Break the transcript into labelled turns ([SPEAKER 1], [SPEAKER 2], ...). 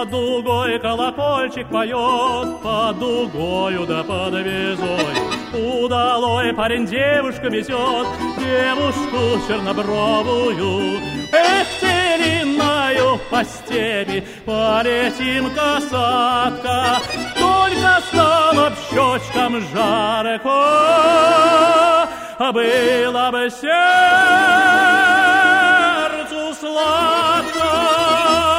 [SPEAKER 1] под дугой колокольчик поет, под дугою да под вязой. Удалой парень девушку везет, девушку чернобровую. Эх, целиною по степи полетим, касатка, только стало б щечкам жарко, было бы сердцу сладко.